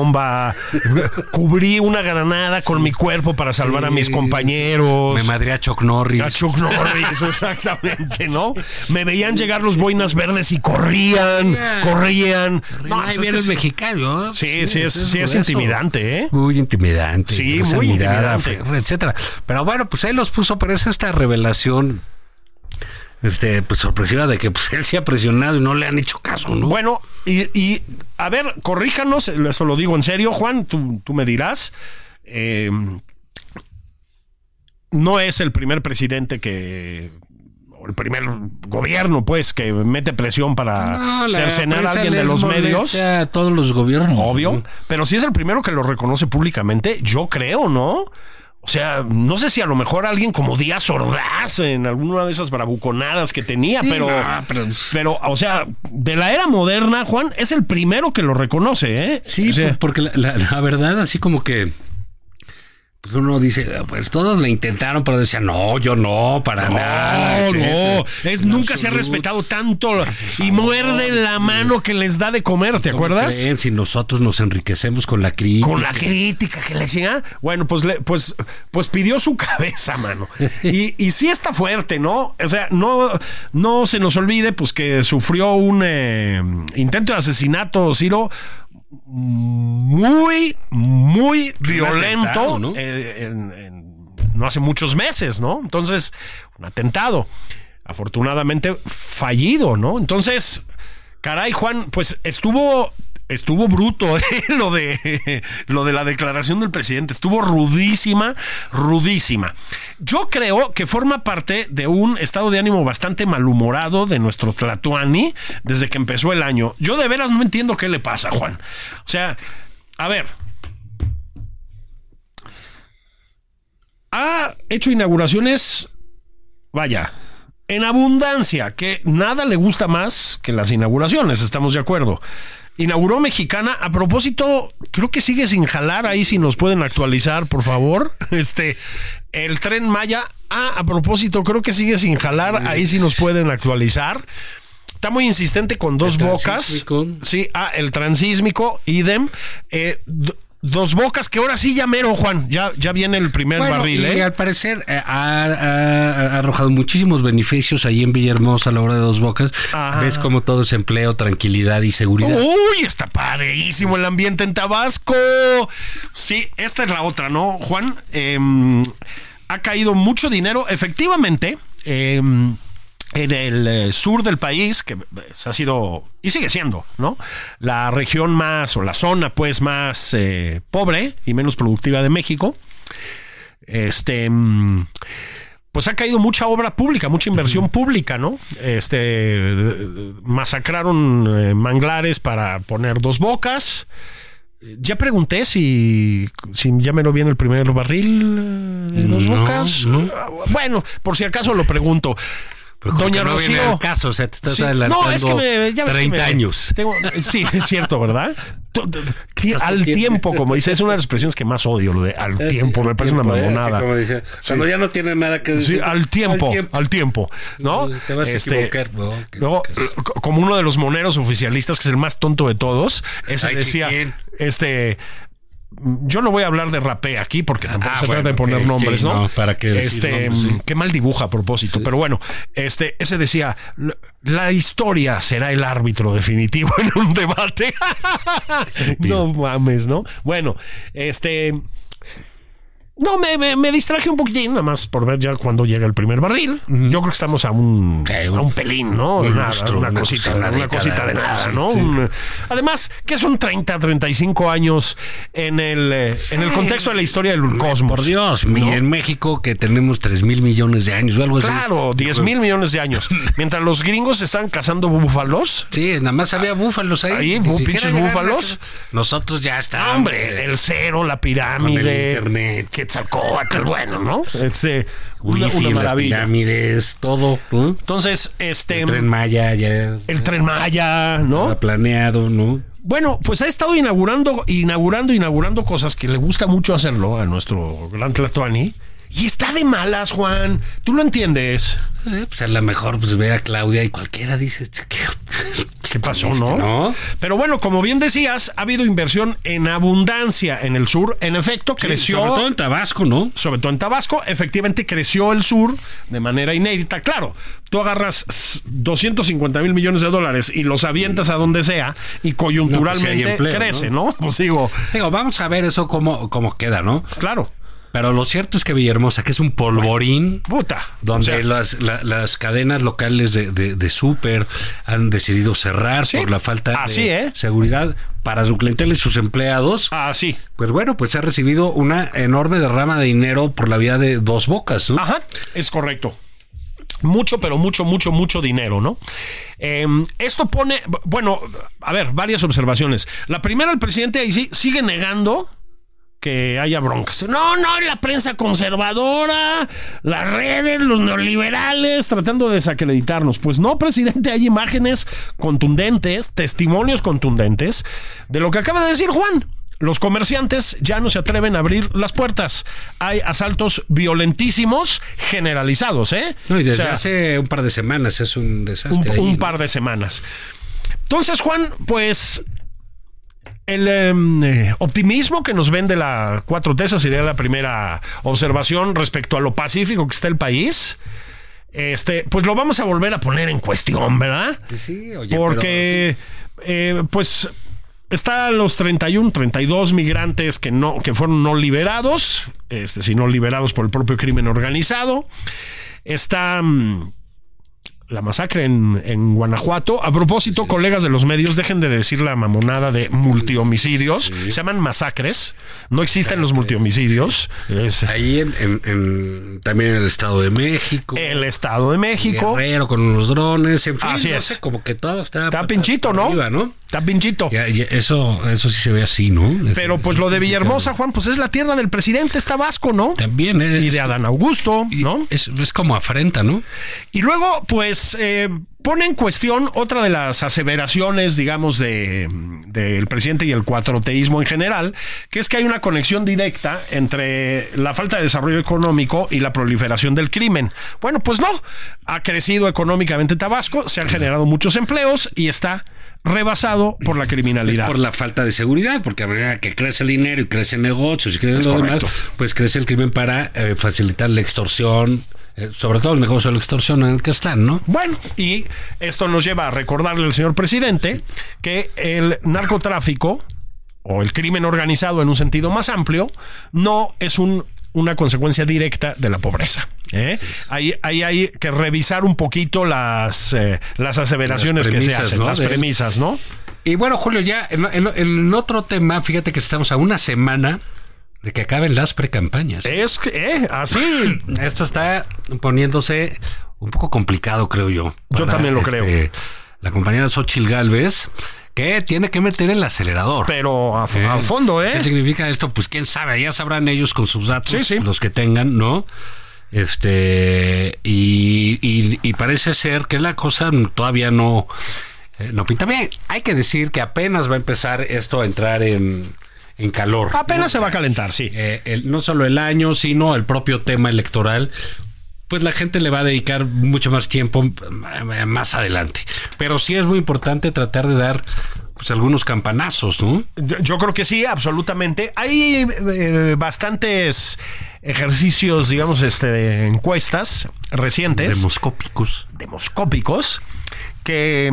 Cubrí una granada con mi cuerpo para salvar a mis compañeros. Me madré a Chuck Norris. Exactamente, ¿no? Me veían llegar los boinas verdes y corrían. No, ahí viene el mexicano. Sí, es intimidante, ¿eh? Muy intimidante. Sí, muy intimidante. Etcétera. Pero bueno, pues ahí los puso, pero es esta revelación pues sorpresiva de que pues él se ha presionado y no le han hecho caso, ¿no? Bueno, y a ver, corríjanos, esto lo digo en serio, Juan, tú me dirás. No es el primer presidente o el primer gobierno, pues, que mete presión para cercenar a alguien de los medios. A todos los gobiernos. Obvio, pero si es el primero que lo reconoce públicamente, yo creo, ¿no? O sea, no sé si a lo mejor alguien como Díaz Ordaz en alguna de esas bravuconadas que tenía, sí, pero, o sea, de la era moderna, Juan, es el primero que lo reconoce, ¿eh? Sí, o sea, porque la verdad, así como que pues uno dice, pues todos le intentaron, pero decían, no, yo no, para nada. Nunca se ha respetado tanto y muerden la mano que les da de comer, ¿te acuerdas? Creen, si nosotros nos enriquecemos con la crítica. Con la crítica que le decían, bueno, pues pidió su cabeza, mano. Y sí está fuerte, ¿no? O sea, no se nos olvide, pues que sufrió un intento de asesinato, Ciro, muy, muy violento, ¿no? No hace muchos meses, ¿no? Entonces, un atentado, afortunadamente fallido, ¿no? Entonces, caray, Juan, pues estuvo bruto, lo de la declaración del presidente. Estuvo rudísima. Yo creo que forma parte de un estado de ánimo bastante malhumorado de nuestro Tlatuani desde que empezó el año. Yo de veras no entiendo qué le pasa, Juan. O sea, a ver, ha hecho inauguraciones, vaya, en abundancia, que nada le gusta más que las inauguraciones, estamos de acuerdo. Inauguró Mexicana. A propósito, creo que sigue sin jalar. Ahí si nos pueden actualizar, por favor. El Tren Maya. A propósito, creo que sigue sin jalar. Ahí si nos pueden actualizar. Está muy insistente con Dos Bocas. Sí, el transísmico, idem. Dos Bocas, que ahora sí ya mero, Juan. Ya viene el primer barril, y al parecer ha arrojado muchísimos beneficios ahí en Villahermosa a la hora de Dos Bocas. Ajá. Ves como todo es empleo, tranquilidad y seguridad. Uy, está padrísimo el ambiente en Tabasco. Sí, esta es la otra, ¿no, Juan? Ha caído mucho dinero, efectivamente. En el sur del país, que ha sido y sigue siendo, ¿no?, la región más, o la zona pues más pues ha caído mucha obra pública, mucha inversión pública, ¿no? Masacraron manglares para poner Dos Bocas. Ya pregunté si ya me lo vi en el primer barril de Dos Bocas. No. Bueno, por si acaso lo pregunto. Doña no Rocío. Viene el caso, o sea, te estás adelantando. No, es que ya ves 30 años. Sí, es cierto, ¿verdad? Al tiempo, como dice, es una de las expresiones que más odio, lo de al tiempo, me parece una mamonada. Como dice, cuando ya no tiene nada que decir. Sí, al tiempo, ¿no? Te vas a equivocar, ¿no? Luego, como uno de los moneros oficialistas, que es el más tonto de todos, ese decía, yo no voy a hablar de rapé aquí porque tampoco se trata de poner nombres, sí, ¿no? ¿Para qué decir nombres, sí? Qué mal dibuja a propósito, pero bueno, ese decía, la historia será el árbitro definitivo en un debate. No mames, ¿no? Bueno, no, me distraje un poquitín, nada más por ver ya cuando llega el primer barril. Yo creo que estamos a un pelín, ¿no? Una cosita de nada, ¿no? Sí. Además, que son 35 años en el contexto de la historia del cosmos. Por Dios, ¿no? Y en México que tenemos 3,000 millones de años o algo así. Claro, 10,000 millones de años. Mientras los gringos están cazando búfalos. Sí, nada más había búfalos ahí. Pinches búfalos. Nosotros ya estamos. Hombre, el cero, la pirámide. Con el internet. Quetzalcóatl, bueno, ¿no? Una maravilla. Las pirámides, todo. Entonces, el Tren Maya ya. El Tren Maya, ¿no? Estaba planeado, ¿no? Bueno, pues ha estado inaugurando cosas que le gusta mucho hacerlo a nuestro gran Tlatoani. Y está de malas, Juan. ¿Tú lo entiendes? Pues a lo mejor pues ve a Claudia y cualquiera dice ¿qué pasó, no? Pero bueno, como bien decías, ha habido inversión en abundancia en el sur. En efecto, creció. Sobre todo en Tabasco, ¿no? Sobre todo en Tabasco, efectivamente creció el sur de manera inédita. Claro, tú agarras 250,000 millones de dólares y los avientas a donde sea y coyunturalmente pues empleo, crece, ¿no? Pues digo, vamos a ver eso cómo queda, ¿no? Claro. Pero lo cierto es que Villahermosa, que es un polvorín, donde las cadenas locales de súper han decidido cerrar por la falta de seguridad para su clientela y sus empleados. Pues bueno, pues ha recibido una enorme derrama de dinero por la vía de Dos Bocas, ¿no? Ajá, es correcto. Mucho, pero mucho dinero, ¿no? Esto pone, bueno, a ver, varias observaciones. La primera, el presidente ahí sí sigue negando que haya broncas. No, la prensa conservadora, las redes, los neoliberales, tratando de desacreditarnos. Pues no, presidente, hay imágenes contundentes, testimonios contundentes de lo que acaba de decir Juan. Los comerciantes ya no se atreven a abrir las puertas. Hay asaltos violentísimos generalizados, ¿eh? No, y desde hace un par de semanas es un desastre. Un par de semanas. Entonces, Juan, pues el optimismo que nos vende la 4T, esa sería la primera observación respecto a lo pacífico que está el país. Pues lo vamos a volver a poner en cuestión, ¿verdad? Sí, oye, porque pues están los 32 migrantes que fueron no liberados, sino liberados por el propio crimen organizado. Está la masacre en Guanajuato. A propósito, colegas de los medios, dejen de decir la mamonada de multihomicidios. Se llaman masacres. No existen los multihomicidios. Ahí también en el Estado de México. Guerrero con los drones. En fin, así no es. sé, como que todo está pinchito, ¿no? Arriba, ¿no? Está pinchito. Eso sí se ve así, ¿no? Pero pues lo de Villahermosa, Juan, pues es la tierra del presidente, es Tabasco, ¿no? También es. Y de Adán Augusto, ¿no? Es como afrenta, ¿no? Y luego, pues, pone en cuestión otra de las aseveraciones, digamos, del presidente y el cuatroteísmo en general, que es que hay una conexión directa entre la falta de desarrollo económico y la proliferación del crimen. Bueno, pues no. Ha crecido económicamente Tabasco, se han generado muchos empleos y está rebasado por la criminalidad. Por la falta de seguridad, porque a medida que crece el dinero y crece el negocio y crece lo demás, pues crece el crimen para facilitar la extorsión, sobre todo el negocio de la extorsión en el que están, ¿no? Bueno, y esto nos lleva a recordarle al señor presidente que el narcotráfico o el crimen organizado en un sentido más amplio no es una consecuencia directa de la pobreza. Ahí hay que revisar un poquito las aseveraciones que se hacen, ¿no? Las premisas, ¿no? Y bueno, Julio, ya en otro tema, fíjate que estamos a una semana de que acaben las precampañas. Es que, así. Esto está poniéndose un poco complicado, creo yo. Yo también lo creo. La compañera Xóchitl Gálvez, que tiene que meter el acelerador. Pero a fondo, ¿eh? ¿Qué significa esto? Pues quién sabe, ya sabrán ellos con sus datos, sí. los que tengan, ¿no? Y parece ser que la cosa todavía no pinta bien. Hay que decir que apenas va a empezar esto a entrar en calor. Apenas se va a calentar, sí. No solo el año, sino el propio tema electoral. Pues la gente le va a dedicar mucho más tiempo más adelante. Pero sí es muy importante tratar de dar pues algunos campanazos, ¿no? Yo creo que sí, absolutamente. Hay bastantes ejercicios, digamos, de encuestas recientes. Demoscópicos, que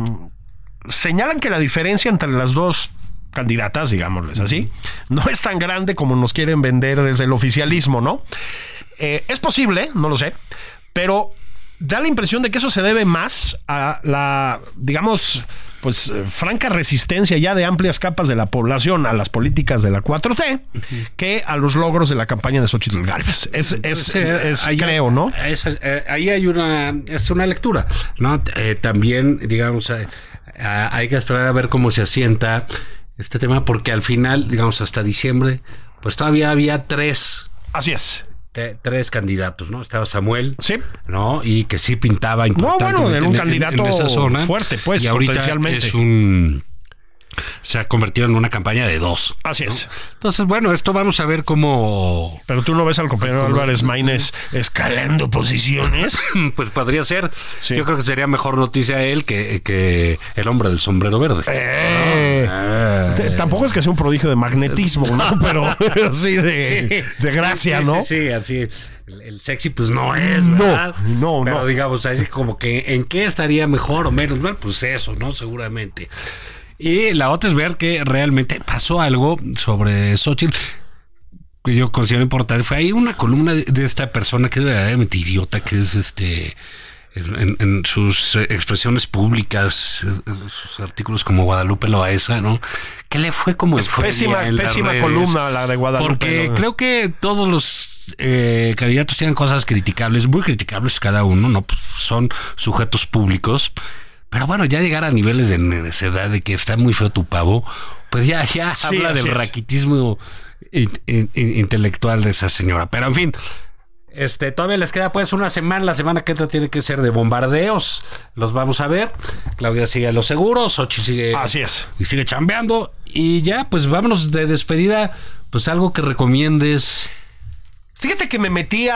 señalan que la diferencia entre las dos candidatas, digámosles así, no es tan grande como nos quieren vender desde el oficialismo, ¿no? Es posible, no lo sé, pero da la impresión de que eso se debe más a la, digamos, pues franca resistencia ya de amplias capas de la población a las políticas de la 4T que a los logros de la campaña de Xóchitl Gálvez. Creo, ¿no? Ahí hay una lectura, ¿no? También, digamos, hay que esperar a ver cómo se asienta este tema, porque al final, digamos, hasta diciembre, pues todavía había tres. Así es. Tres candidatos, ¿no? Estaba Samuel, sí, ¿no? Y que sí pintaba importante. No, bueno, era un candidato en esa zona, fuerte, pues, y ahorita potencialmente. Se ha convertido en una campaña de dos. Así ¿no? es. Entonces, bueno, esto vamos a ver cómo... Pero tú no ves al compañero Álvarez Maínez escalando posiciones. Pues podría ser. Sí. Yo creo que sería mejor noticia él que el hombre del sombrero verde. Tampoco es que sea un prodigio de magnetismo, ¿no? Pero así de gracia, ¿no? Sí, así. El sexy pues no es, ¿verdad? No. Pero digamos, así como que ¿en qué estaría mejor o menos? Bueno, pues eso, ¿no? Seguramente. Y la otra es ver que realmente pasó algo sobre Xóchitl que yo considero importante. Fue ahí una columna de esta persona que es verdaderamente idiota, que es en sus expresiones públicas, sus artículos como Guadalupe Loaesa, ¿no? Que le fue como es pésima columna la de Guadalupe. Porque creo que todos los candidatos tienen cosas criticables, muy criticables cada uno, ¿no? Pues son sujetos públicos. Pero bueno, ya llegar a niveles de necedad de que está muy feo tu pavo, pues ya sí, habla del raquitismo intelectual de esa señora. Pero en fin, todavía les queda pues una semana. La semana que entra tiene que ser de bombardeos. Los vamos a ver. Claudia sigue a los seguros, Xóchitl sigue. Así es. Y sigue chambeando. Y ya, pues vámonos de despedida. Pues algo que recomiendes. Fíjate que me metí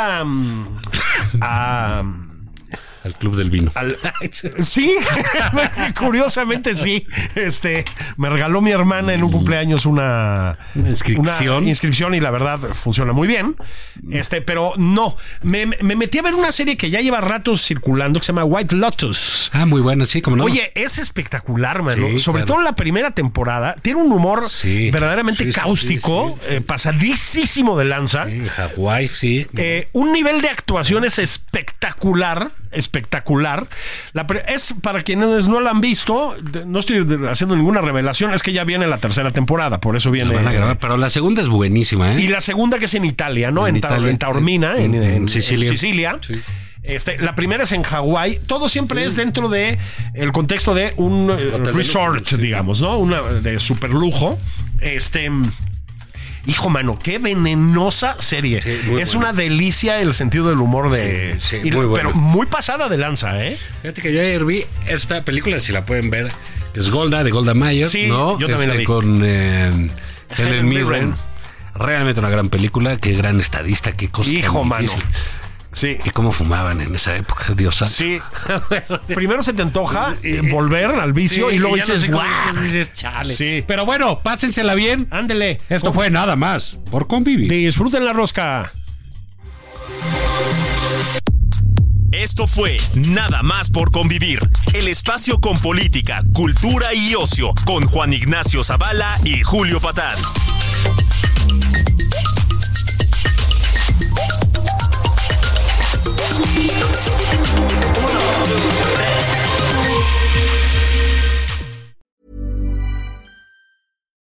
al Club del Vino. Sí, curiosamente sí. Me regaló mi hermana en un cumpleaños una inscripción y la verdad funciona muy bien. Pero no, me metí a ver una serie que ya lleva rato circulando que se llama White Lotus. Ah, muy buena, sí, como no. Oye, es espectacular, mano. Sí, sobre todo en la primera temporada. Tiene un humor verdaderamente cáustico, pasadísimo de lanza. Sí, Hawái, sí. Un nivel de actuación es espectacular. Es para quienes no la han visto, no estoy haciendo ninguna revelación, es que ya viene la tercera temporada, por eso viene. Van a grabar, pero la segunda es buenísima, ¿eh? Y la segunda que es en Italia, ¿no? En Taormina, en Sicilia. Sí. La primera es en Hawái. Todo siempre es dentro de el contexto de un resort, digamos, ¿no? Una de super lujo. Hijo, mano, qué venenosa serie. Sí, es una delicia el sentido del humor de... Sí, muy bueno. Pero muy pasada de lanza, ¿eh? Fíjate que yo ayer vi esta película, si la pueden ver, que es Golda, de Golda Meir, sí, ¿no? Yo también la vi. Con Helen Mirren. Realmente una gran película, qué gran estadista, qué cosa. Hijo, mano. Sí. Y cómo fumaban en esa época, Dios santo. Sí. Primero se te antoja volver al vicio y luego dices, ¡guau! Dices, chale. Sí. Pero bueno, pásensela bien. Ándele. Esto fue Nada Más por Convivir. Disfruten la rosca. Esto fue Nada Más por Convivir, el espacio con política, cultura y ocio, con Juan Ignacio Zavala y Julio Patán.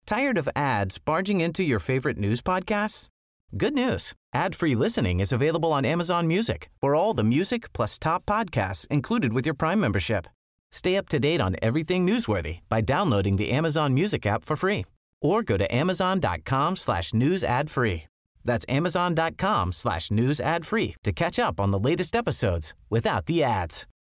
Tired of ads barging into your favorite news podcasts? Good news. Ad-free listening is available on Amazon Music for all the music plus top podcasts included with your Prime membership. Stay up to date on everything newsworthy by downloading the Amazon Music app for free or go to amazon.com/news ad free. That's amazon.com/news ad free to catch up on the latest episodes without the ads.